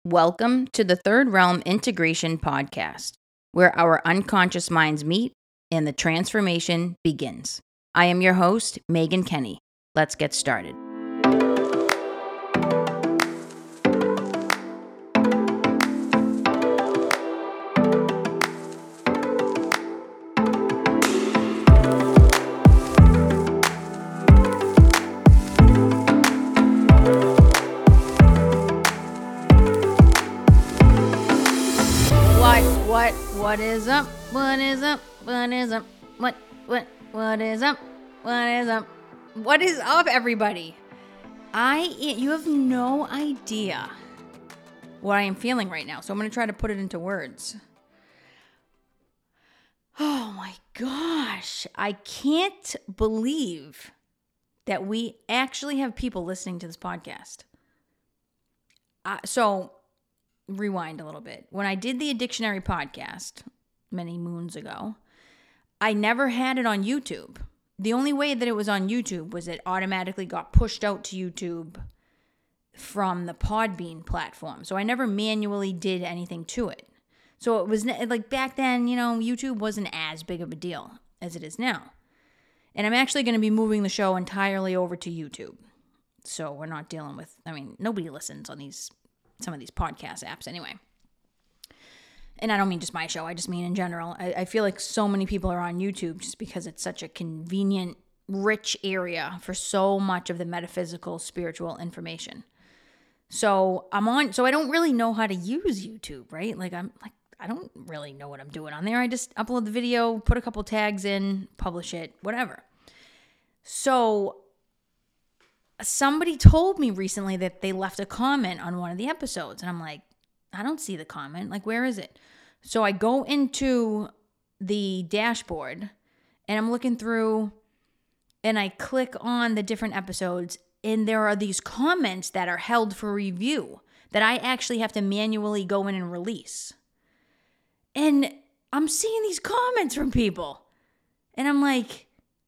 Welcome to the Third Realm Integration Podcast, where our unconscious minds meet and the transformation begins. I am your host, Megan Kenny. Let's get started. What is up? What is up? What is up? What is up? What is up? What is up, everybody? You have no idea what I am feeling right now, so I'm going to try to put it into words. Oh my gosh, I can't believe that we actually have people listening to this podcast. So rewind a little bit. When I did the Addictionary podcast many moons ago, I never had it on YouTube. The only way that it was on YouTube was it automatically got pushed out to YouTube from the Podbean platform. So I never manually did anything to it. So it was like back then, YouTube wasn't as big of a deal as it is now. And I'm actually going to be moving the show entirely over to YouTube. So we're not dealing with, nobody listens on some of these podcast apps anyway. And I don't mean just my show, I just mean in general. I feel like so many people are on YouTube just because it's such a convenient, rich area for so much of the metaphysical, spiritual information. So I don't really know how to use YouTube, right? I don't really know what I'm doing on there. I just upload the video, put a couple tags in, publish it, whatever. So somebody told me recently that they left a comment on one of the episodes. And I'm like, I don't see the comment. Like, where is it? So I go into the dashboard and I'm looking through and I click on the different episodes. And there are these comments that are held for review that I actually have to manually go in and release. And I'm seeing these comments from people. And I'm like,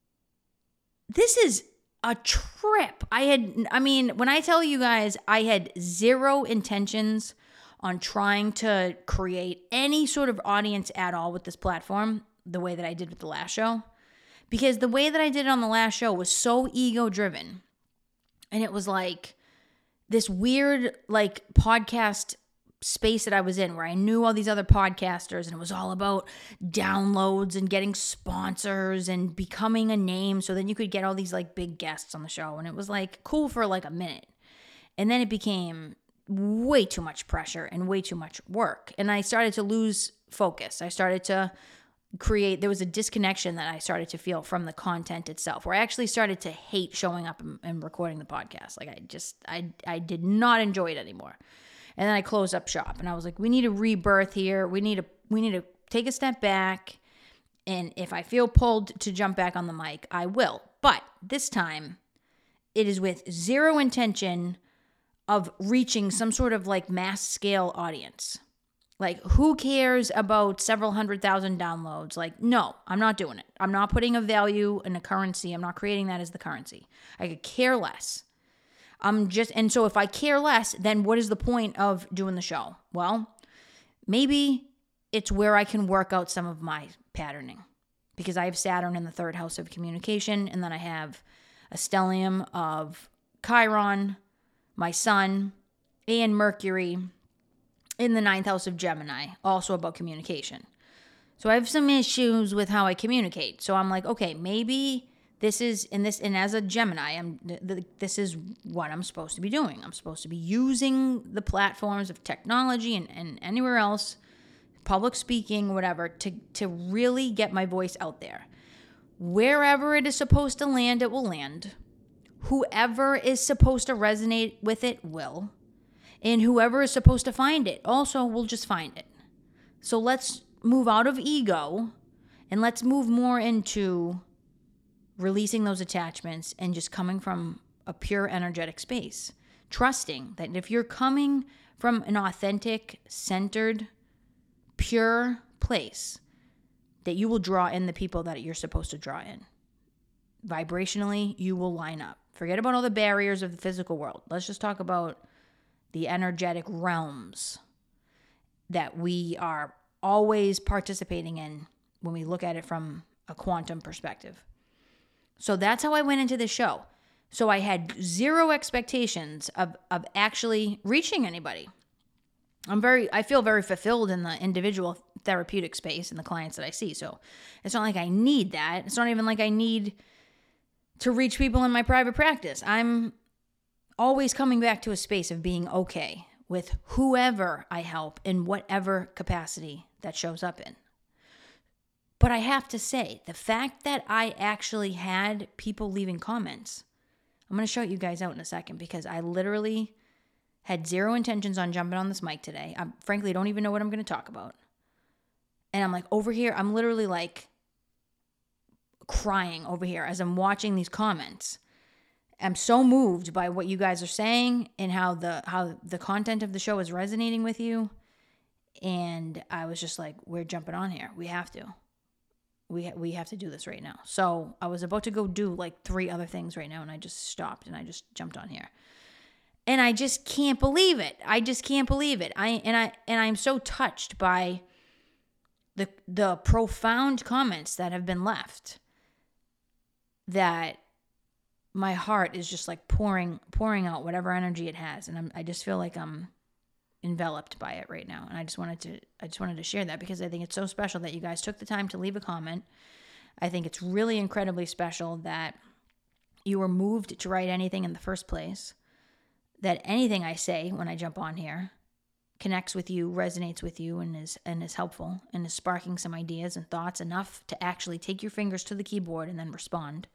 this is a trip. When I tell you guys, I had zero intentions on trying to create any sort of audience at all with this platform, the way that I did with the last show. Because the way that I did it on the last show was so ego-driven. And it was like this weird, podcast space that I was in where I knew all these other podcasters and it was all about downloads and getting sponsors and becoming a name so then you could get all these big guests on the show, and it was cool for a minute, and then it became way too much pressure and way too much work, and I started to lose focus. I started to there was a disconnection that I started to feel from the content itself, where I actually started to hate showing up and recording the podcast. I did not enjoy it anymore. And then I closed up shop and I was like, we need a rebirth here. We need to take a step back. And if I feel pulled to jump back on the mic, I will. But this time it is with zero intention of reaching some sort of mass scale audience. Who cares about several 100,000 downloads? No, I'm not doing it. I'm not putting a value in a currency. I'm not creating that as the currency. I could care less. And so if I care less, then what is the point of doing the show? Well, maybe it's where I can work out some of my patterning, because I have Saturn in the third house of communication, and then I have a stellium of Chiron, my sun, and Mercury in the ninth house of Gemini, also about communication. So I have some issues with how I communicate. So I'm like, okay, maybe this is, and as a Gemini, this is what I'm supposed to be doing. I'm supposed to be using the platforms of technology and anywhere else, public speaking, whatever, to really get my voice out there. Wherever it is supposed to land, it will land. Whoever is supposed to resonate with it will. And whoever is supposed to find it also will just find it. So let's move out of ego and let's move more into releasing those attachments and just coming from a pure energetic space. Trusting that if you're coming from an authentic, centered, pure place, that you will draw in the people that you're supposed to draw in. Vibrationally, you will line up. Forget about all the barriers of the physical world. Let's just talk about the energetic realms that we are always participating in when we look at it from a quantum perspective. So that's how I went into the show. So I had zero expectations of actually reaching anybody. I feel very fulfilled in the individual therapeutic space and the clients that I see. So it's not like I need that. It's not even like I need to reach people in my private practice. I'm always coming back to a space of being okay with whoever I help in whatever capacity that shows up in. But I have to say, the fact that I actually had people leaving comments, I'm going to shout you guys out in a second because I literally had zero intentions on jumping on this mic today. I frankly don't even know what I'm going to talk about. And I'm like over here, I'm literally like crying over here as I'm watching these comments. I'm so moved by what you guys are saying and how the content of the show is resonating with you. And I was just like, we're jumping on here. We have to. We have to do this right now. So I was about to go do like 3 other things right now, and I just stopped and I just jumped on here. And I just can't believe it. I just can't believe it. I'm so touched by the profound comments that have been left that my heart is just like pouring out whatever energy it has, and I just feel like I'm enveloped by it right now. And I just wanted to share that because I think it's so special that you guys took the time to leave a comment. I think it's really incredibly special that you were moved to write anything in the first place, that anything I say when I jump on here connects with you, resonates with you, and is helpful and is sparking some ideas and thoughts enough to actually take your fingers to the keyboard and then respond.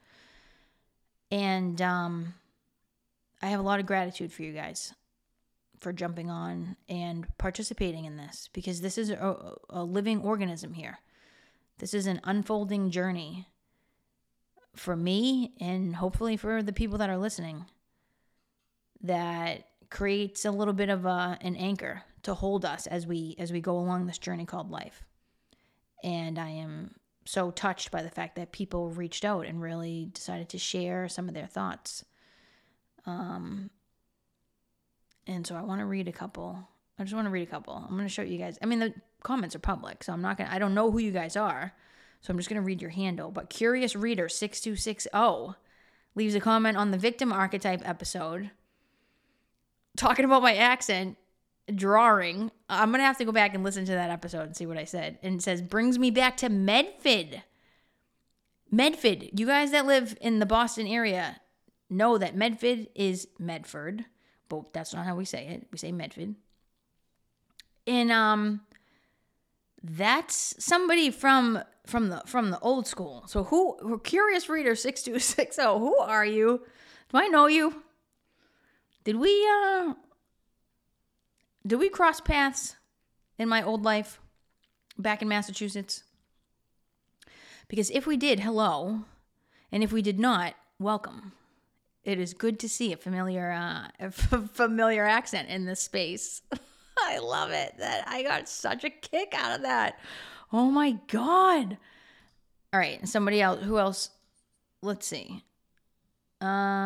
And I have a lot of gratitude for you guys for jumping on and participating in this, because this is a living organism here. This is an unfolding journey for me and hopefully for the people that are listening, that creates a little bit of an anchor to hold us as we go along this journey called life. And I am so touched by the fact that people reached out and really decided to share some of their thoughts. And so I want to read a couple. I'm going to show you guys. I mean, the comments are public, so I don't know who you guys are, so I'm just going to read your handle. But Curious Reader 6260 leaves a comment on the victim archetype episode, talking about my accent, drawing. I'm going to have to go back and listen to that episode and see what I said. And it says, brings me back to Medford. Medford. You guys that live in the Boston area know that Medford is Medford, but that's not how we say it. We say Medford. And that's somebody from the old school. So who Curious Reader 6260, who are you? Do I know you? Did we cross paths in my old life back in Massachusetts? Because if we did, hello. And if we did not, welcome. It is good to see a familiar accent in this space. I love it. That I got such a kick out of that. Oh my God. All right. Somebody else. Who else? Let's see. Who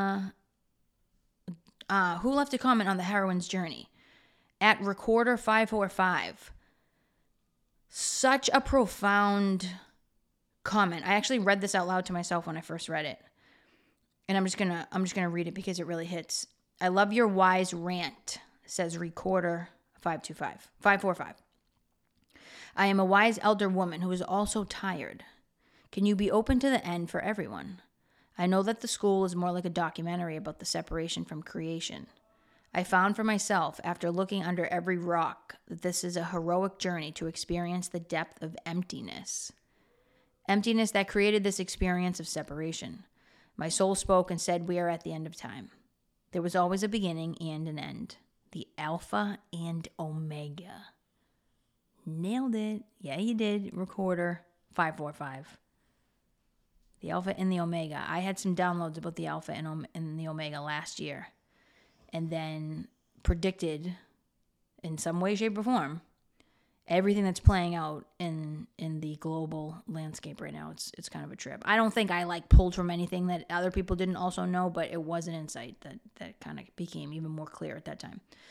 left a comment on the heroine's journey? At Recorder545. Such a profound comment. I actually read this out loud to myself when I first read it. And I'm just gonna read it because it really hits. I love your wise rant, says Recorder545. I am a wise elder woman who is also tired. Can you be open to the end for everyone? I know that the school is more like a documentary about the separation from creation. I found for myself, after looking under every rock, that this is a heroic journey to experience the depth of emptiness. Emptiness that created this experience of separation. My soul spoke and said, we are at the end of time. There was always a beginning and an end. The Alpha and Omega. Nailed it. Yeah, you did. Recorder545. The Alpha and the Omega. I had some downloads about the Alpha and the Omega last year. And then predicted, in some way, shape, or form, everything that's playing out in the global landscape right now. It's kind of a trip. I don't think I pulled from anything that other people didn't also know, but it was an insight that kind of became even more clear at that time.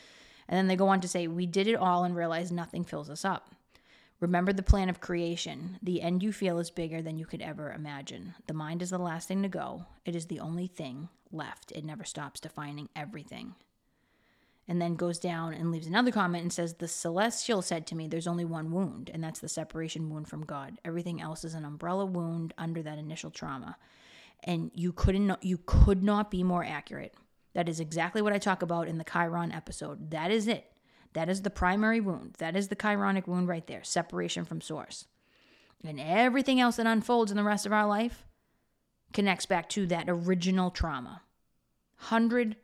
And then they go on to say, we did it all and realized nothing fills us up. Remember the plan of creation. The end you feel is bigger than you could ever imagine. The mind is the last thing to go. It is the only thing left. It never stops defining everything. And then goes down and leaves another comment and says, the celestial said to me, there's only one wound, and that's the separation wound from God. Everything else is an umbrella wound under that initial trauma. And you could not be more accurate. That is exactly what I talk about in the Chiron episode. That is it. That is the primary wound. That is the chironic wound right there, separation from source. And everything else that unfolds in the rest of our life connects back to that original trauma. 100%.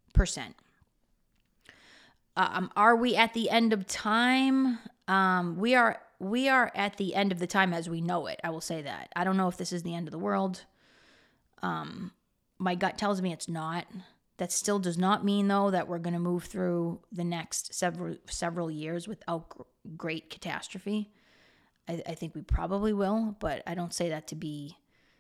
Are we at the end of time? We are at the end of the time as we know it. I will say that. I don't know if this is the end of the world. My gut tells me it's not. That still does not mean, though, that we're going to move through the next several years without great catastrophe. I think we probably will, but I don't say that to be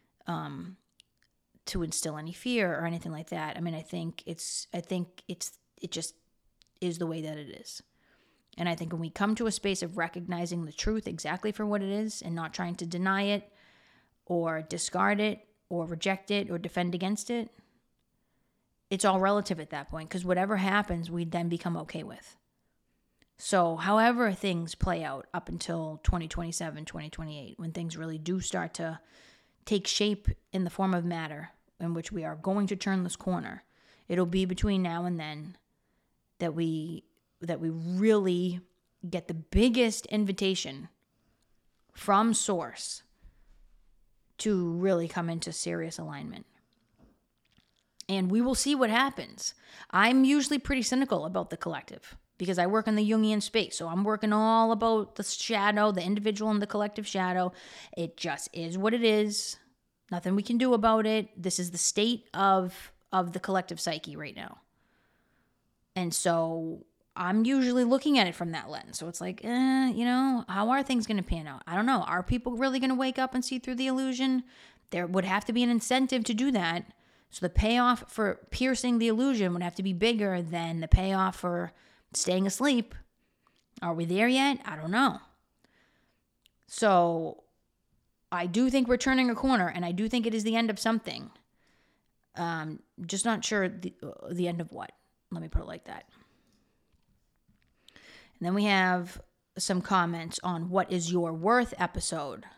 to instill any fear or anything like that. I mean, I think it just is the way that it is. And I think when we come to a space of recognizing the truth exactly for what it is and not trying to deny it or discard it or reject it or defend against it, it's all relative at that point, because whatever happens, we then become okay with. So however things play out up until 2027, 2028, when things really do start to take shape in the form of matter, in which we are going to turn this corner, it'll be between now and then that we really get the biggest invitation from source to really come into serious alignment. And we will see what happens. I'm usually pretty cynical about the collective because I work in the Jungian space. So I'm working all about the shadow, the individual and the collective shadow. It just is what it is. Nothing we can do about it. This is the state of the collective psyche right now. And so I'm usually looking at it from that lens. So it's like, how are things going to pan out? I don't know. Are people really going to wake up and see through the illusion? There would have to be an incentive to do that. So the payoff for piercing the illusion would have to be bigger than the payoff for staying asleep. Are we there yet? I don't know. So I do think we're turning a corner, and I do think it is the end of something. Just not sure the end of what. Let me put it like that. And then we have some comments on What Is Your Worth episode.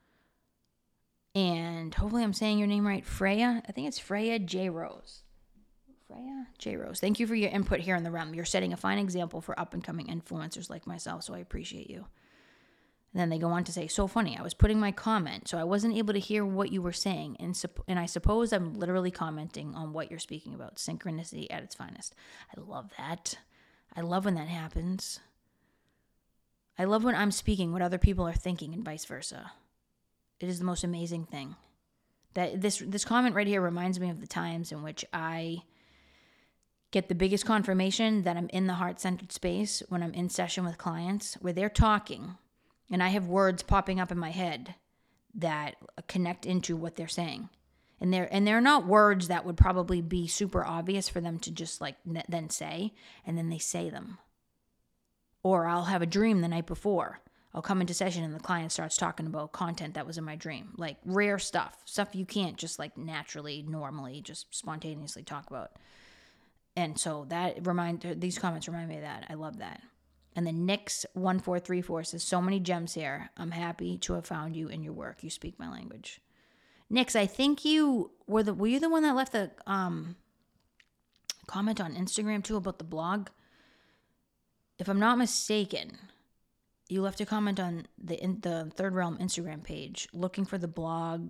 And hopefully I'm saying your name right. Freya. I think it's Freya J. Rose. Freya J. Rose. Thank you for your input here in the realm. You're setting a fine example for up-and-coming influencers like myself, so I appreciate you. And then they go on to say, so funny, I was putting my comment, so I wasn't able to hear what you were saying, and I suppose I'm literally commenting on what you're speaking about. Synchronicity at its finest. I love that. I love when that happens. I love when I'm speaking what other people are thinking and vice versa. It is the most amazing thing. That this comment right here reminds me of the times in which I get the biggest confirmation that I'm in the heart-centered space when I'm in session with clients where they're talking and I have words popping up in my head that connect into what they're saying. And they're not words that would probably be super obvious for them to just like then say, and then they say them. Or I'll have a dream the night before. I'll come into session and the client starts talking about content that was in my dream. Like rare stuff you can't just like naturally, normally, just spontaneously talk about. And so these comments remind me of that. I love that. And then Nix1434 says, so many gems here. I'm happy to have found you in your work. You speak my language. Nix, I think were you the one that left the comment on Instagram too about the blog? If I'm not mistaken, you left a comment on the Third Realm Instagram page looking for the blog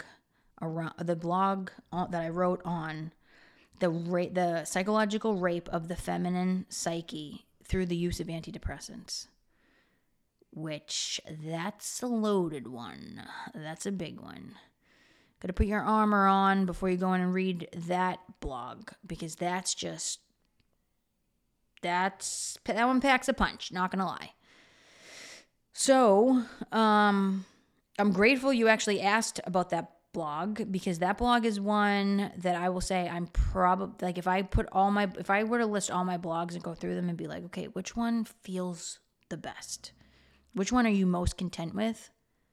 that I wrote on the psychological rape of the feminine psyche through the use of antidepressants. Which, that's a loaded one. That's a big one. Got to put your armor on before you go in and read that blog, because that one packs a punch, not gonna lie. So, I'm grateful you actually asked about that blog, because that blog is one that I will say I'm probably, like, if I were to list all my blogs and go through them and be like, okay, which one feels the best? Which one are you most content with?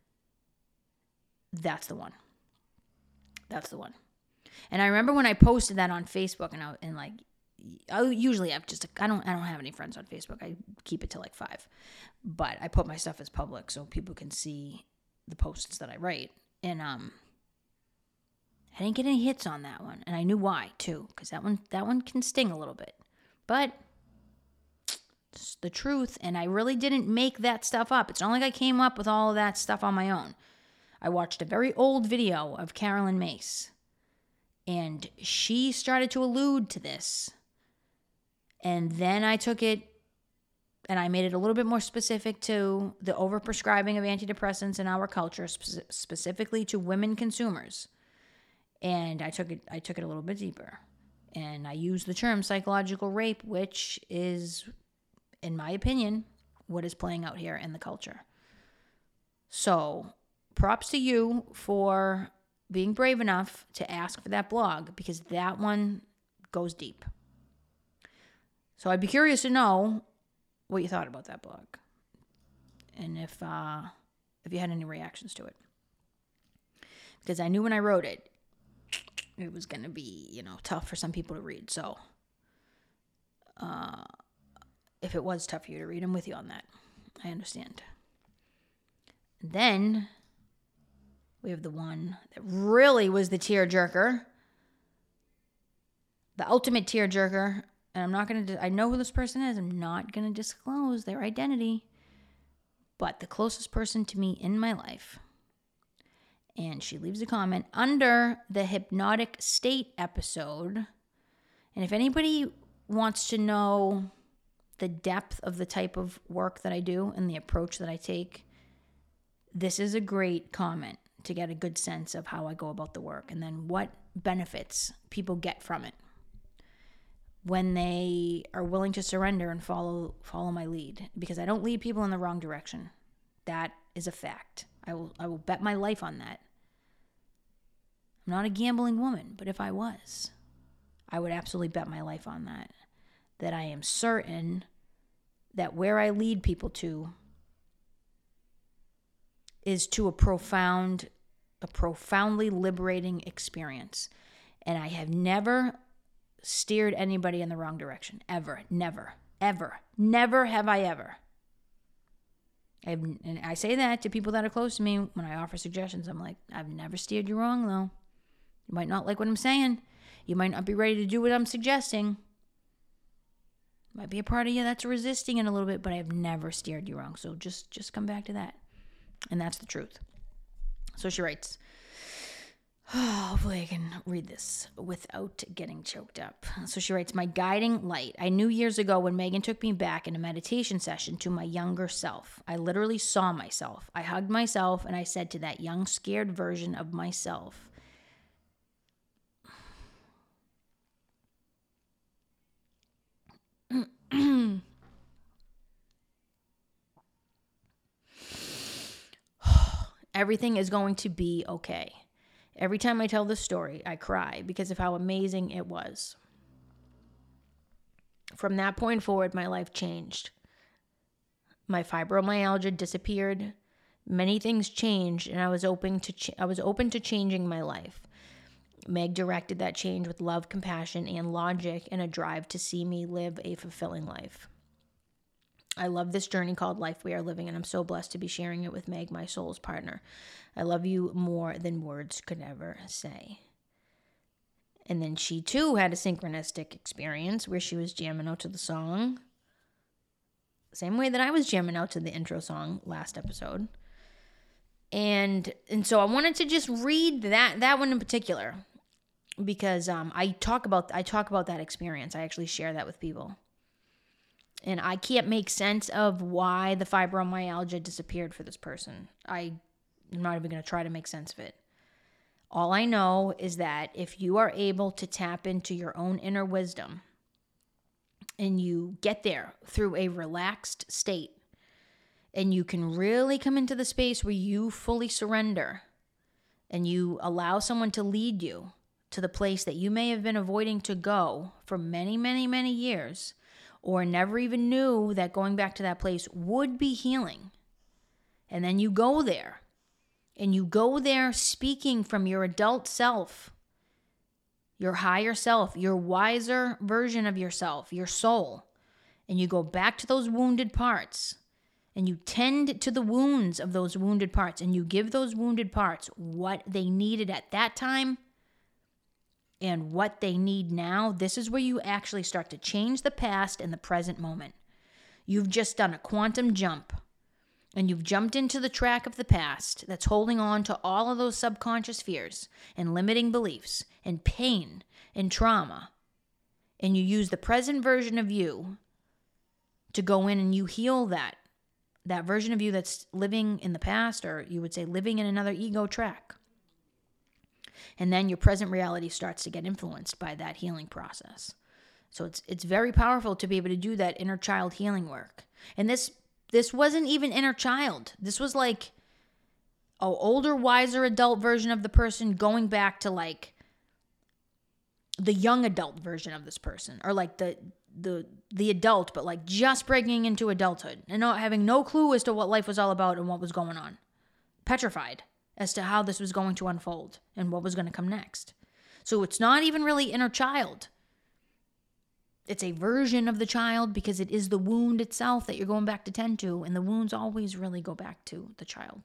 That's the one. That's the one. And I remember when I posted that on Facebook, I usually have I don't have any friends on Facebook. I keep it to like 5. But I put my stuff as public so people can see the posts that I write. And I didn't get any hits on that one. And I knew why too, because that one can sting a little bit. But it's the truth, and I really didn't make that stuff up. It's not like I came up with all of that stuff on my own. I watched a very old video of Carolyn Mace, and she started to allude to this. And then I took it and I made it a little bit more specific to the overprescribing of antidepressants in our culture, specifically to women consumers. And I took it a little bit deeper. And I used the term psychological rape, which is, in my opinion, what is playing out here in the culture. So, props to you for being brave enough to ask for that blog, because that one goes deep. So I'd be curious to know what you thought about that blog, and if you had any reactions to it, because I knew when I wrote it, it was going to be, tough for some people to read. So if it was tough for you to read, I'm with you on that. I understand. And then we have the one that really was the tearjerker, the ultimate tearjerker. And I'm not going to, I know who this person is. I'm not going to disclose their identity. But the closest person to me in my life. And she leaves a comment under the Hypnotic State episode. And if anybody wants to know the depth of the type of work that I do and the approach that I take, this is a great comment to get a good sense of how I go about the work and then what benefits people get from it when they are willing to surrender and follow my lead, because I don't lead people in the wrong direction. That is a fact. I will bet my life on that. I'm not a gambling woman, but if I was, I would absolutely bet my life on that. That I am certain that where I lead people to is to a profoundly liberating experience. And I have never steered anybody in the wrong direction. Ever. Never. Ever. Never have I ever. And I say that to people that are close to me when I offer suggestions. I'm like, I've never steered you wrong, though. You might not like what I'm saying. You might not be ready to do what I'm suggesting. Might be a part of you that's resisting it a little bit, but I've never steered you wrong. So just come back to that. And that's the truth. So she writes, hopefully I can read this without getting choked up. So she writes, my guiding light. I knew years ago when Megan took me back in a meditation session to my younger self. I literally saw myself. I hugged myself and I said to that young, scared version of myself, everything is going to be okay. Every time I tell this story, I cry because of how amazing it was. From that point forward, my life changed. My fibromyalgia disappeared. Many things changed, and I was open to changing my life. Meg directed that change with love, compassion, and logic, and a drive to see me live a fulfilling life. I love this journey called life we are living, and I'm so blessed to be sharing it with Meg, my soul's partner. I love you more than words could ever say. And then she too had a synchronistic experience where she was jamming out to the song, same way that I was jamming out to the intro song last episode. And so I wanted to just read that one in particular, because I talk about that experience. I actually share that with people. And I can't make sense of why the fibromyalgia disappeared for this person. I'm not even going to try to make sense of it. All I know is that if you are able to tap into your own inner wisdom and you get there through a relaxed state, and you can really come into the space where you fully surrender, and you allow someone to lead you to the place that you may have been avoiding to go for many, many, many years, or never even knew that going back to that place would be healing. And then you go there, and you go there speaking from your adult self, your higher self, your wiser version of yourself, your soul. And you go back to those wounded parts, and you tend to the wounds of those wounded parts, and you give those wounded parts what they needed at that time and what they need now. This is where you actually start to change the past and the present moment. You've just done a quantum jump, and you've jumped into the track of the past that's holding on to all of those subconscious fears and limiting beliefs and pain and trauma. And you use the present version of you to go in and you heal that version of you that's living in the past, or you would say living in another ego track. And then your present reality starts to get influenced by that healing process. So it's very powerful to be able to do that inner child healing work. And this wasn't even inner child. This was like an older, wiser adult version of the person going back to like the young adult version of this person, or like the adult, but like just breaking into adulthood and not having no clue as to what life was all about and what was going on. Petrified as to how this was going to unfold and what was going to come next. So it's not even really inner child. It's a version of the child, because it is the wound itself that you're going back to tend to, and the wounds always really go back to the child.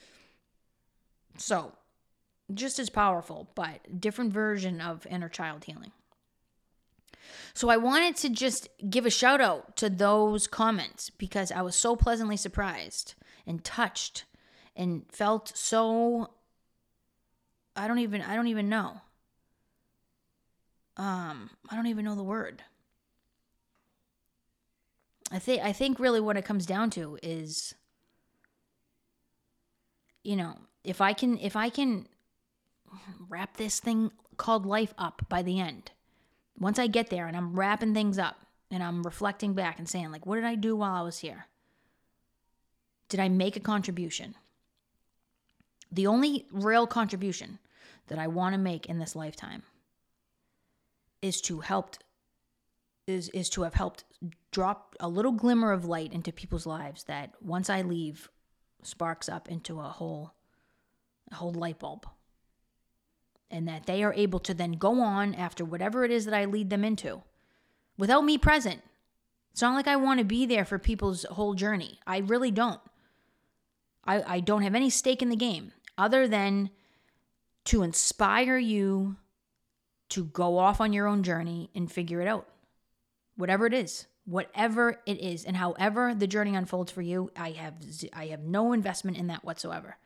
So, just as powerful, but different version of inner child healing. So I wanted to just give a shout out to those comments, because I was so pleasantly surprised and touched and felt so, I don't even know. I don't even know the word. I think really what it comes down to is, you know, if I can wrap this thing called life up by the end, once I get there and I'm wrapping things up and I'm reflecting back and saying, like, what did I do while I was here? Did I make a contribution? The only real contribution that I want to make in this lifetime is to have helped drop a little glimmer of light into people's lives that once I leave sparks up into a whole light bulb. And that they are able to then go on after whatever it is that I lead them into without me present. It's not like I want to be there for people's whole journey. I really don't. I don't have any stake in the game other than to inspire you to go off on your own journey and figure it out. Whatever it is, and however the journey unfolds for you, I have no investment in that whatsoever.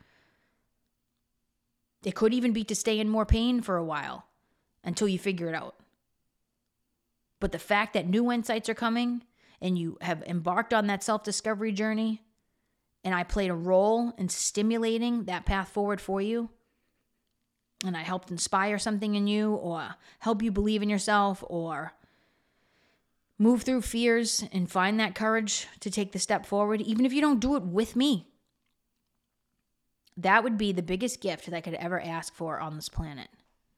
It could even be to stay in more pain for a while until you figure it out. But the fact that new insights are coming and you have embarked on that self-discovery journey, and I played a role in stimulating that path forward for you, and I helped inspire something in you, or help you believe in yourself, or move through fears and find that courage to take the step forward, even if you don't do it with me. That would be the biggest gift that I could ever ask for on this planet.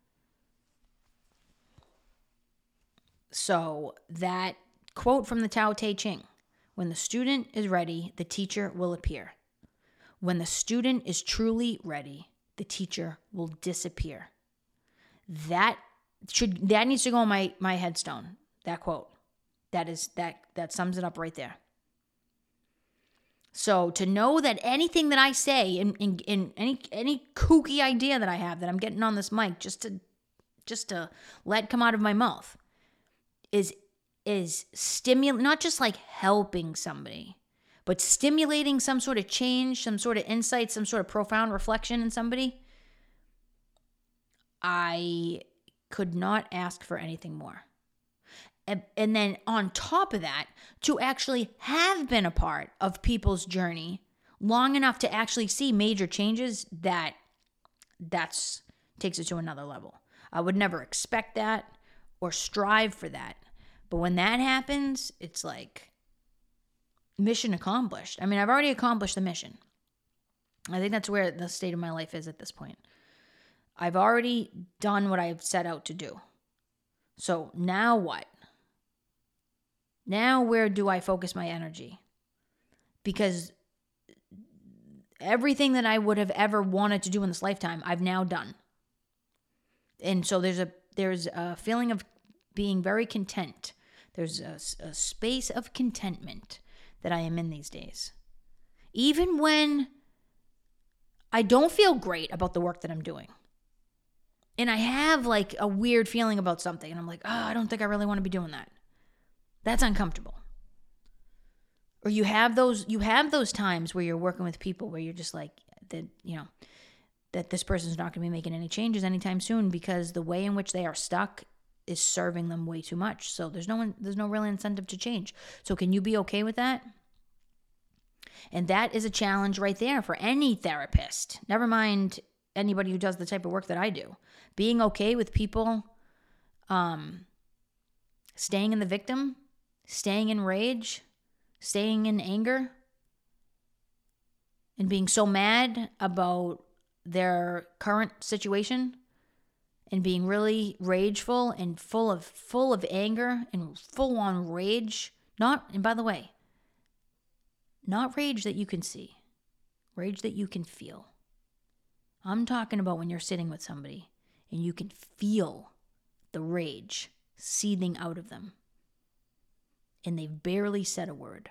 So that quote from the Tao Te Ching, when the student is ready, the teacher will appear. When the student is truly ready, the teacher will disappear. That needs to go on my headstone, that quote. That sums it up right there. So to know that anything that I say in any kooky idea that I have that I'm getting on this mic just to let come out of my mouth is not just like helping somebody, but stimulating some sort of change, some sort of insight, some sort of profound reflection in somebody. I could not ask for anything more. And then on top of that, to actually have been a part of people's journey long enough to actually see major changes, that's takes it to another level. I would never expect that or strive for that. But when that happens, it's like mission accomplished. I mean, I've already accomplished the mission. I think that's where the state of my life is at this point. I've already done what I've set out to do. So now what? Now where do I focus my energy? Because everything that I would have ever wanted to do in this lifetime, I've now done. And so there's a feeling of being very content. There's a space of contentment that I am in these days. Even when I don't feel great about the work that I'm doing. And I have like a weird feeling about something. And I'm like, I don't think I really want to be doing that. That's uncomfortable. Or you have those times where you're working with people where you're just like, that this person's not going to be making any changes anytime soon because the way in which they are stuck is serving them way too much. So there's no real incentive to change. So can you be okay with that? And that is a challenge right there for any therapist. Never mind anybody who does the type of work that I do. Being okay with people staying in the victim, staying in rage, staying in anger, and being so mad about their current situation and being really rageful and full of anger and full on rage. And by the way, not rage that you can see, rage that you can feel. I'm talking about when you're sitting with somebody and you can feel the rage seething out of them and they've barely said a word.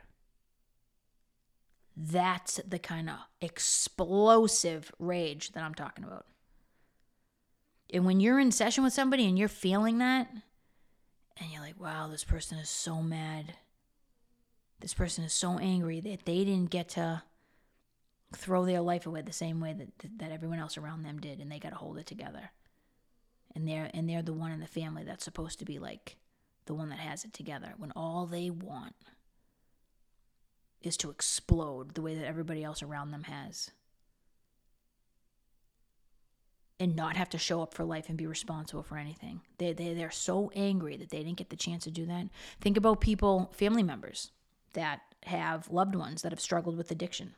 That's the kind of explosive rage that I'm talking about. And when you're in session with somebody and you're feeling that, and you're like, wow, this person is so mad. This person is so angry that they didn't get to throw their life away the same way that everyone else around them did, and they got to hold it together. And they're the one in the family that's supposed to be like the one that has it together, when all they want is to explode the way that everybody else around them has. And not have to show up for life and be responsible for anything. They're so angry that they didn't get the chance to do that. Think about people, family members that have loved ones that have struggled with addiction.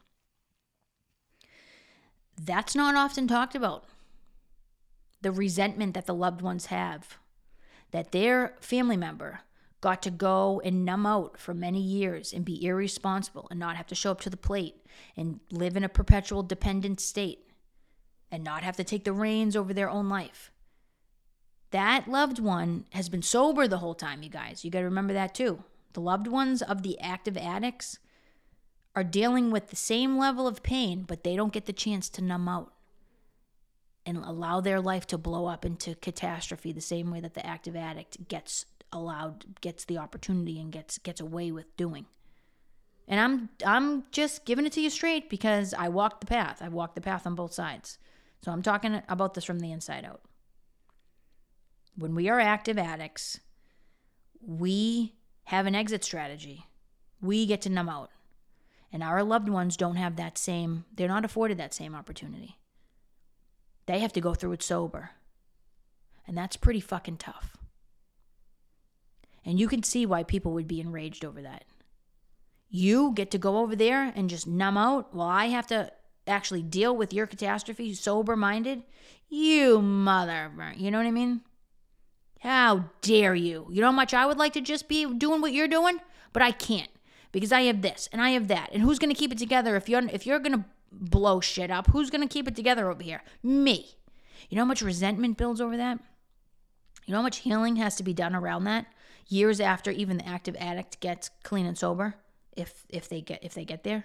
That's not often talked about. The resentment that the loved ones have, that their family member got to go and numb out for many years and be irresponsible and not have to show up to the plate and live in a perpetual dependent state and not have to take the reins over their own life. That loved one has been sober the whole time, you guys. You got to remember that too. The loved ones of the active addicts are dealing with the same level of pain, but they don't get the chance to numb out and allow their life to blow up into catastrophe the same way that the active addict gets the opportunity and gets away with doing. And I'm just giving it to you straight because I walked the path. I've walked the path on both sides. So I'm talking about this from the inside out. When we are active addicts, we have an exit strategy. We get to numb out. And our loved ones don't have they're not afforded that same opportunity. They have to go through it sober. And that's pretty fucking tough. And you can see why people would be enraged over that. You get to go over there and just numb out while I have to actually deal with your catastrophe sober-minded. You mother, you know what I mean? How dare you? You know how much I would like to just be doing what you're doing? But I can't because I have this and I have that. And who's going to keep it together if you're going to blow shit up? Who's going to keep it together over here? Me. You know how much resentment builds over that? You know how much healing has to be done around that? Years after even the active addict gets clean and sober, if they get there.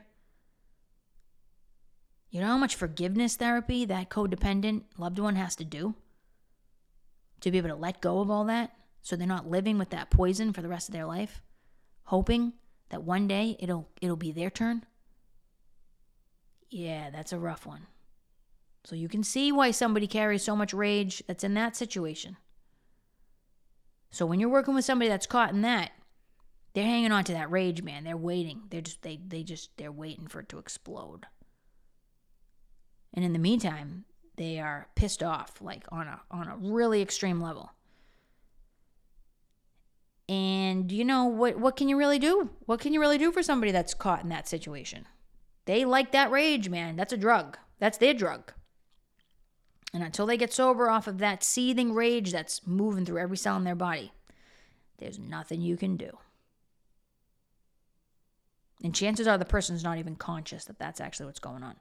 You know how much forgiveness therapy that codependent loved one has to do to be able to let go of all that so they're not living with that poison for the rest of their life, hoping that one day it'll be their turn? Yeah, that's a rough one. So you can see why somebody carries so much rage that's in that situation. So when you're working with somebody that's caught in that, they're hanging on to that rage, man. They're waiting. They're waiting for it to explode. And in the meantime, they are pissed off, like on a really extreme level. And you know what can you really do? What can you really do for somebody that's caught in that situation? They like that rage, man. That's a drug. That's their drug. And until they get sober off of that seething rage that's moving through every cell in their body, there's nothing you can do. And chances are the person's not even conscious that that's actually what's going on.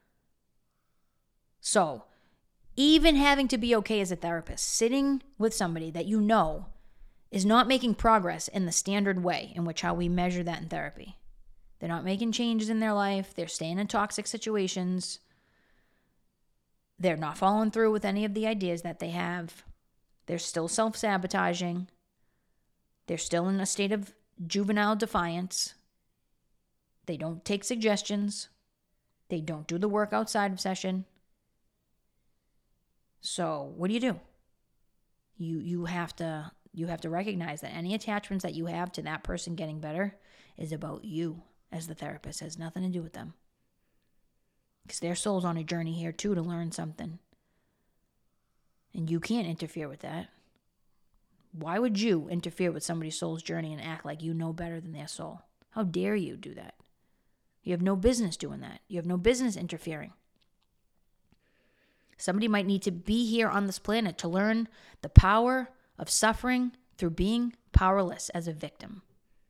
So, even having to be okay as a therapist, sitting with somebody that you know is not making progress in the standard way in which how we measure that in therapy. They're not making changes in their life. They're staying in toxic situations. They're not following through with any of the ideas that they have. They're still self-sabotaging. They're still in a state of juvenile defiance. They don't take suggestions. They don't do the work outside of session. So what do? You have to recognize that any attachments that you have to that person getting better is about you as the therapist. It has nothing to do with them. Because their soul's on a journey here too to learn something. And you can't interfere with that. Why would you interfere with somebody's soul's journey and act like you know better than their soul? How dare you do that? You have no business doing that. You have no business interfering. Somebody might need to be here on this planet to learn the power of suffering through being powerless as a victim.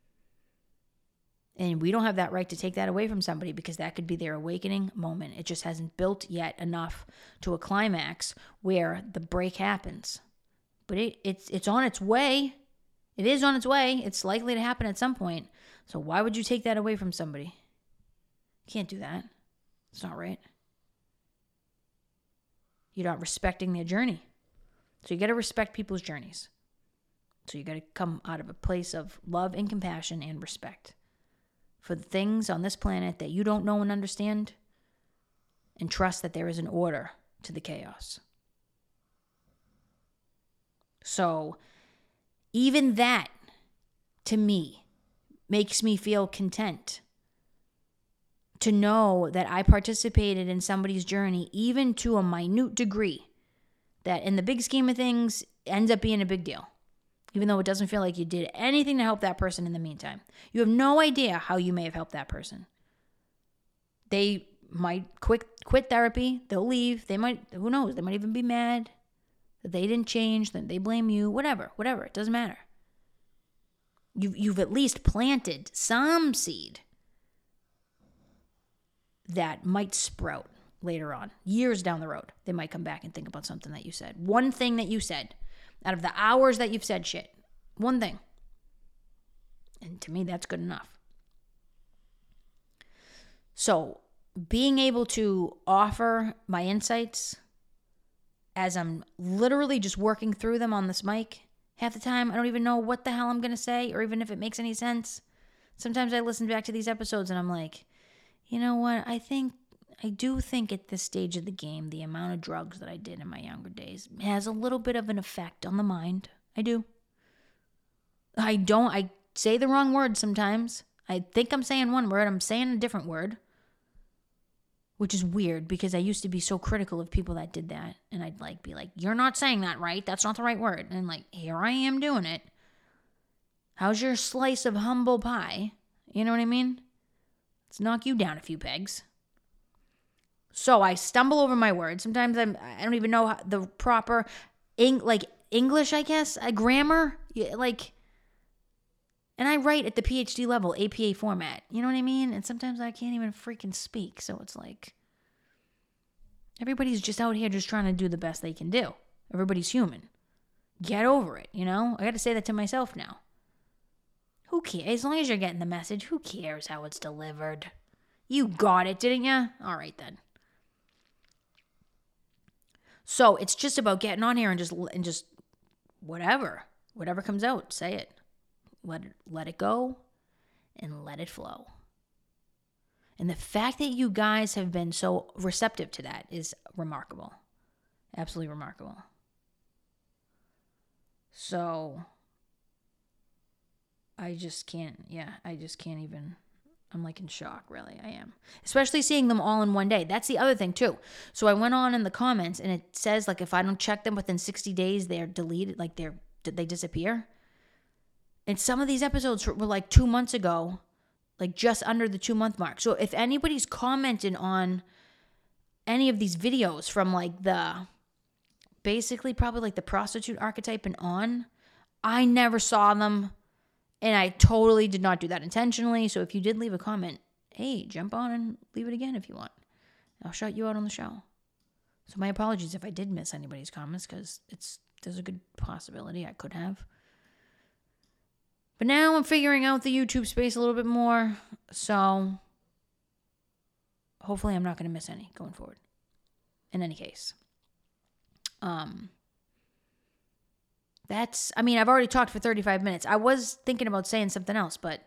And we don't have that right to take that away from somebody because that could be their awakening moment. It just hasn't built yet enough to a climax where the break happens. But it's on its way. It is on its way. It's likely to happen at some point. So why would you take that away from somebody? You can't do that. It's not right. You're not respecting their journey. So you got to respect people's journeys. So you got to come out of a place of love and compassion and respect for the things on this planet that you don't know and understand, and trust that there is an order to the chaos. So even that, to me, makes me feel content to know that I participated in somebody's journey, even to a minute degree, that in the big scheme of things ends up being a big deal, even though it doesn't feel like you did anything to help that person in the meantime. You have no idea how you may have helped that person. They might quit therapy. They'll leave. They might, who knows, they might even be mad that they didn't change, that they blame you, whatever. It doesn't matter. You've at least planted some seed that might sprout later on, years down the road. They might come back and think about something that you said. One thing that you said out of the hours that you've said shit. One thing. And to me, that's good enough. So being able to offer my insights as I'm literally just working through them on this mic, half the time I don't even know what the hell I'm going to say or even if it makes any sense. Sometimes I listen back to these episodes and I'm like, you know what? I do think at this stage of the game, the amount of drugs that I did in my younger days has a little bit of an effect on the mind. I do. I say the wrong word sometimes. I think I'm saying one word. I'm saying a different word, which is weird because I used to be so critical of people that did that. And I'd be like, you're not saying that right. That's not the right word. And here I am doing it. How's your slice of humble pie? You know what I mean? Let's knock you down a few pegs. So I stumble over my words. Sometimes I don't even know the proper English, I guess, grammar. And I write at the PhD level, APA format. You know what I mean? And sometimes I can't even freaking speak. So it's everybody's just out here just trying to do the best they can do. Everybody's human. Get over it, I got to say that to myself now. Who cares? As long as you're getting the message, who cares how it's delivered? You got it, didn't you? All right, then. So it's just about getting on here and just whatever comes out, say it. Let it go and let it flow. And the fact that you guys have been so receptive to that is remarkable. Absolutely remarkable. So I just can't even, I'm in shock, really, I am. Especially seeing them all in one day. That's the other thing, too. So I went on in the comments, and it says, if I don't check them within 60 days, they're deleted, they disappear. And some of these episodes were 2 months ago, just under the 2-month mark. So if anybody's commented on any of these videos from, the basically probably like the prostitute archetype and on. I never saw them, and I totally did not do that intentionally. So if you did leave a comment, hey, jump on and leave it again if you want. I'll shout you out on the show. So my apologies if I did miss anybody's comments, because there's a good possibility I could have. But now I'm figuring out the YouTube space a little bit more, so hopefully I'm not going to miss any going forward. In any case. I've already talked for 35 minutes. I was thinking about saying something else, but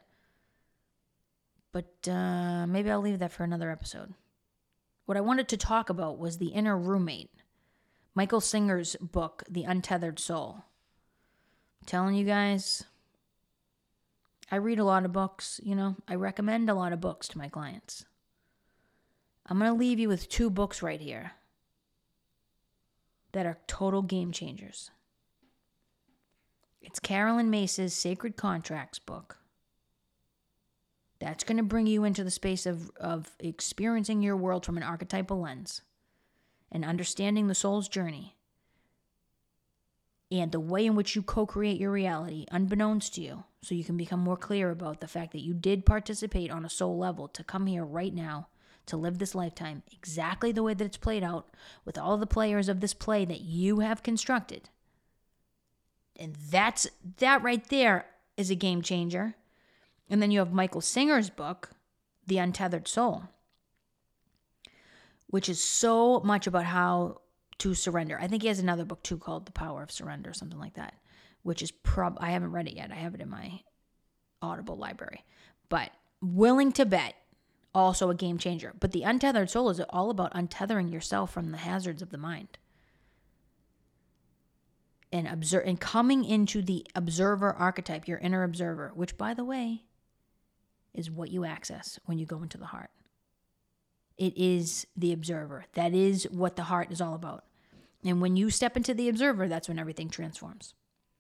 maybe I'll leave that for another episode. What I wanted to talk about was The Inner Roommate, Michael Singer's book, The Untethered Soul. I'm telling you guys, I read a lot of books, I recommend a lot of books to my clients. I'm going to leave you with 2 books right here that are total game changers. It's Carolyn Mace's Sacred Contracts book. That's going to bring you into the space of experiencing your world from an archetypal lens and understanding the soul's journey and the way in which you co-create your reality unbeknownst to you, so you can become more clear about the fact that you did participate on a soul level to come here right now to live this lifetime exactly the way that it's played out with all the players of this play that you have constructed. And that right there is a game changer. And then you have Michael Singer's book, The Untethered Soul, which is so much about how to surrender. I think he has another book too called The Power of Surrender or something like that, which is I haven't read it yet. I have it in my Audible library. But willing to bet, also a game changer. But The Untethered Soul is all about untethering yourself from the hazards of the mind. And coming into the observer archetype, your inner observer, which, by the way, is what you access when you go into the heart. It is the observer. That is what the heart is all about. And when you step into the observer, that's when everything transforms.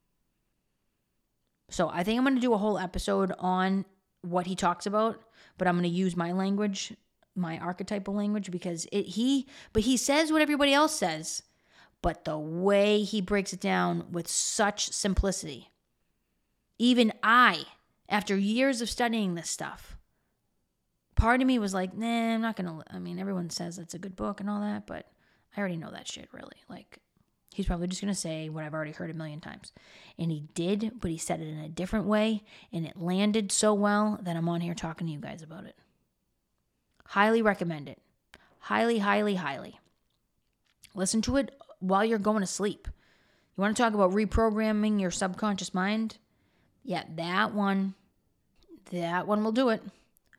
So I think I'm going to do a whole episode on what he talks about, but I'm going to use my language, my archetypal language, because he says what everybody else says, but the way he breaks it down with such simplicity. Even I, after years of studying this stuff, part of me was like, nah, I'm not going to, everyone says it's a good book and all that, but I already know that shit, really. Like, he's probably just going to say what I've already heard a million times. And he did, but he said it in a different way, and it landed so well that I'm on here talking to you guys about it. Highly recommend it. Highly, highly, highly. Listen to it while you're going to sleep. You want to talk about reprogramming your subconscious mind? Yeah, that one will do it.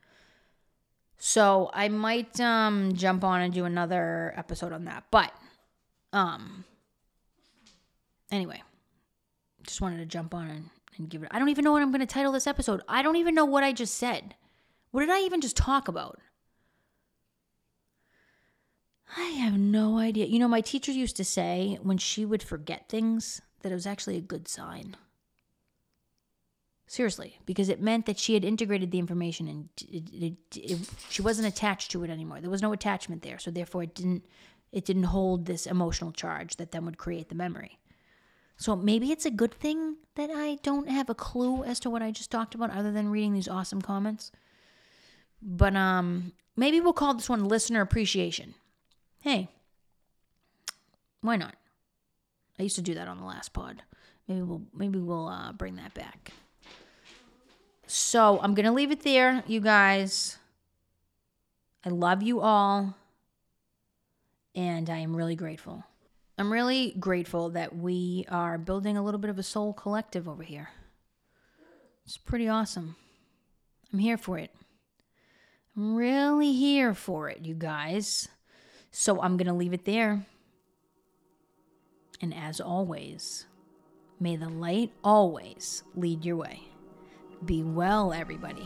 So I might jump on and do another episode on that. But anyway, just wanted to jump on and give it. I don't even know what I'm going to title this episode. I don't even know what I just said. What did I even just talk about? I have no idea. My teacher used to say when she would forget things that it was actually a good sign. Seriously, because it meant that she had integrated the information and she wasn't attached to it anymore. There was no attachment there, so therefore it didn't hold this emotional charge that then would create the memory. So maybe it's a good thing that I don't have a clue as to what I just talked about other than reading these awesome comments. But maybe we'll call this one listener appreciation. Hey, why not? I used to do that on the last pod. Maybe we'll bring that back. So I'm going to leave it there, you guys. I love you all. And I am really grateful. I'm really grateful that we are building a little bit of a soul collective over here. It's pretty awesome. I'm here for it. I'm really here for it, you guys. So I'm going to leave it there. And as always, may the light always lead your way. Be well, everybody.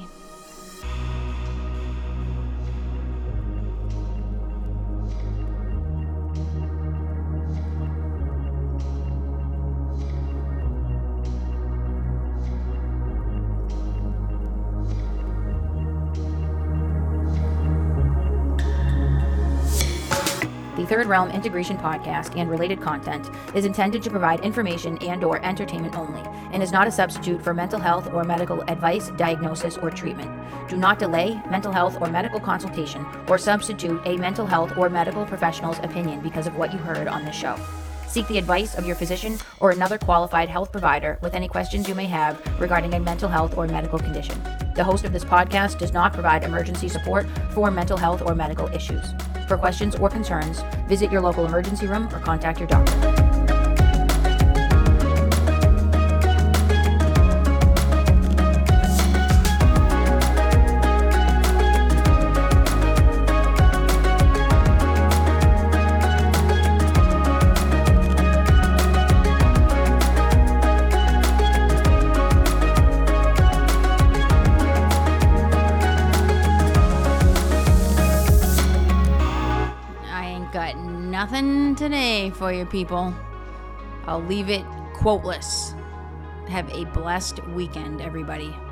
The The Third Realm Integration Podcast and related content is intended to provide information and/or entertainment only and is not a substitute for mental health or medical advice, diagnosis, or treatment. Do not delay mental health or medical consultation or substitute a mental health or medical professional's opinion because of what you heard on this show. Seek the advice of your physician or another qualified health provider with any questions you may have regarding a mental health or medical condition. The host of this podcast does not provide emergency support for mental health or medical issues. For questions or concerns, visit your local emergency room or contact your doctor. Nothing today for you people. I'll leave it quoteless. Have a blessed weekend, everybody.